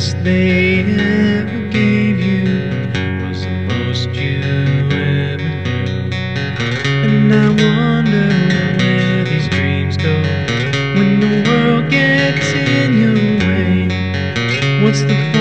best they ever gave you was the most you ever knew. And I wonder where these dreams go when the world gets in your way. What's the